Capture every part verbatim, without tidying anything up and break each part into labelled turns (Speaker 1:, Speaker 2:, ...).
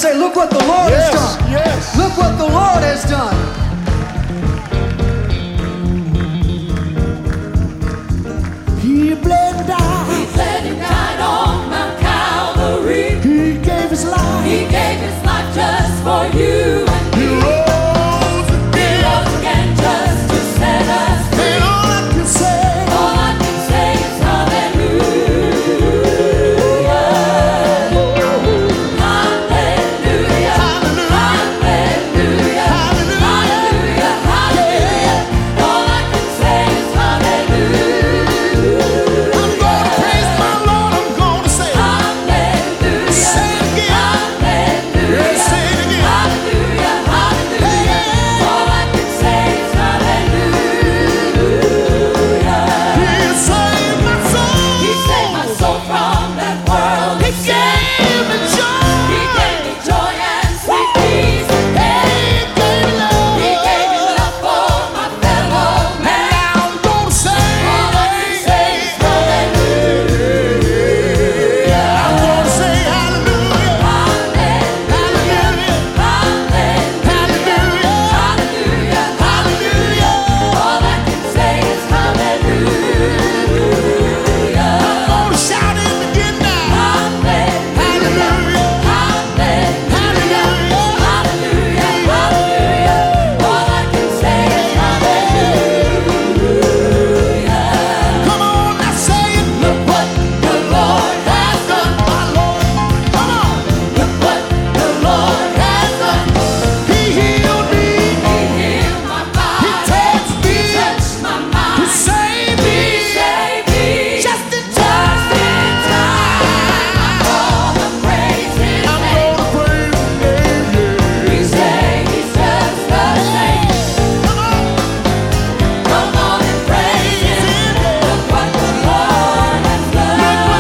Speaker 1: say, look what the Lord
Speaker 2: Yes,
Speaker 1: has done.
Speaker 2: yes.
Speaker 1: Look what the Lord has done.
Speaker 2: He bled and died.
Speaker 3: He bled and died on Mount Calvary.
Speaker 2: He gave his life.
Speaker 3: He gave his life just for you and
Speaker 2: He
Speaker 3: me.
Speaker 2: rose
Speaker 3: He
Speaker 2: again.
Speaker 3: rose again just to set us free.
Speaker 2: And all I can say,
Speaker 3: All I can say is hallelujah. Hallelujah. Hallelujah. Hallelujah. Hallelujah. All I can say is hallelujah.
Speaker 2: I'm gonna praise my Lord. I'm gonna say,
Speaker 3: Hallelujah.
Speaker 2: say it again.
Speaker 3: Hallelujah.
Speaker 2: Yeah, say it again.
Speaker 3: Hallelujah. Hallelujah. All I can say is hallelujah.
Speaker 2: He saved my soul.
Speaker 3: He saved my soul from that world.
Speaker 2: He gave me joy.
Speaker 3: He gave me joy and sweet peace.
Speaker 2: He gave me love.
Speaker 3: He gave me love for my fellow man.
Speaker 2: Now I'm gonna say,
Speaker 3: All I can say is hallelujah.
Speaker 2: I'm gonna say hallelujah.
Speaker 3: Hallelujah. Hallelujah. Hallelujah. Hallelujah. All I can say is hallelujah.
Speaker 2: I'm gonna shout it again now.
Speaker 3: Hallelujah.
Speaker 2: Hallelujah.
Speaker 3: Hallelujah.
Speaker 2: Hallelujah.
Speaker 3: Hallelujah. Hallelujah. All I can say is hallelujah.
Speaker 2: Come on, now say it.
Speaker 3: Look what the Lord has done.
Speaker 2: My Lord. Come on.
Speaker 3: Look what the Lord has done.
Speaker 2: He healed me.
Speaker 3: He healed my body.
Speaker 2: He touched me.
Speaker 3: Touched my
Speaker 2: He
Speaker 3: mind.
Speaker 2: saved
Speaker 3: He
Speaker 2: me.
Speaker 3: saved me.
Speaker 2: Just in
Speaker 3: Just in time. I'm gonna praise His
Speaker 2: I'm
Speaker 3: name.
Speaker 2: gonna praise His name.
Speaker 3: We say He's just the same.
Speaker 2: Come on.
Speaker 3: Come on and praise Him. Look what the Lord has done.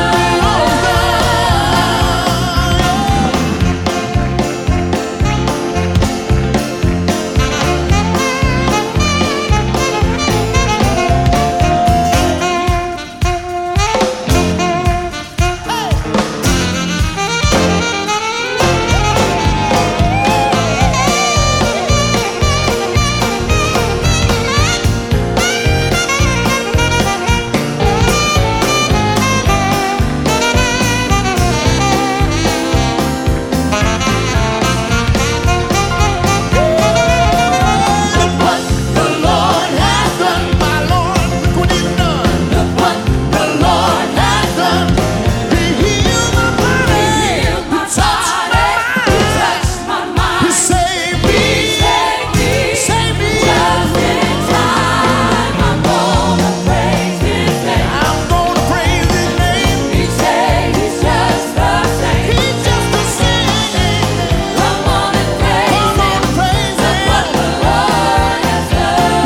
Speaker 3: Look what the Lord has done.
Speaker 2: My Lord, look what He's done.
Speaker 3: Look what the Lord has done.
Speaker 2: He healed my body.
Speaker 3: Healed my body. Touched my
Speaker 2: He
Speaker 3: mind.
Speaker 2: saved
Speaker 3: He
Speaker 2: me.
Speaker 3: saved me.
Speaker 2: Saved me.
Speaker 3: Just in time. I'm gonna praise His name.
Speaker 2: I'm gonna praise His name.
Speaker 3: We say He's just the same.
Speaker 2: He's just the same.
Speaker 3: Come on and praise
Speaker 2: Come
Speaker 3: Him.
Speaker 2: on, praise
Speaker 3: Look
Speaker 2: Him.
Speaker 3: what the Lord has done.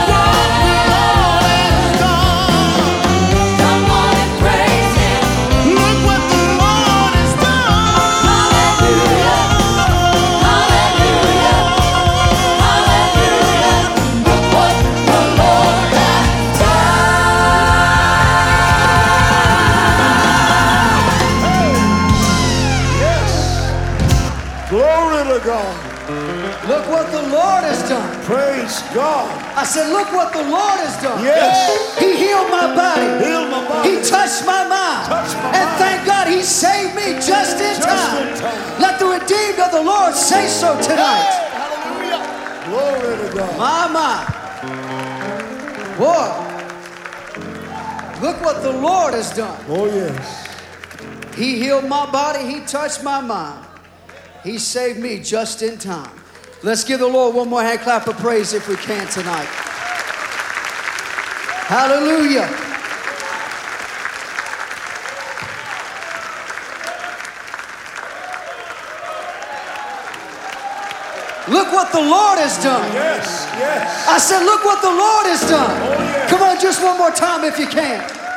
Speaker 3: Come on and praise Him.
Speaker 2: Look what the Lord has done.
Speaker 3: Hallelujah. Hallelujah. Hallelujah. Look what the Lord has
Speaker 2: Yes. Glory to God.
Speaker 1: Look what the Lord has done.
Speaker 2: Praise God.
Speaker 1: I said, look what the Lord has done.
Speaker 2: Yes.
Speaker 1: He healed my body.
Speaker 2: Heal my body.
Speaker 1: He touched my mind.
Speaker 2: Touched my
Speaker 1: and
Speaker 2: mind.
Speaker 1: thank God He saved me just in
Speaker 2: Just
Speaker 1: time.
Speaker 2: in time.
Speaker 1: Let the redeemed of the Lord say so tonight.
Speaker 2: Hey, hallelujah. Glory to God.
Speaker 1: My, my. Boy, look what the Lord has done.
Speaker 2: Oh, yes.
Speaker 1: He healed my body. He touched my mind. He saved me just in time. Let's give the Lord one more hand clap of praise if we can tonight. Hallelujah. Look what the Lord has done.
Speaker 2: Yes, yes.
Speaker 1: I said, look what the Lord has done.
Speaker 2: Oh, yeah.
Speaker 1: Come on, just one more time if you can.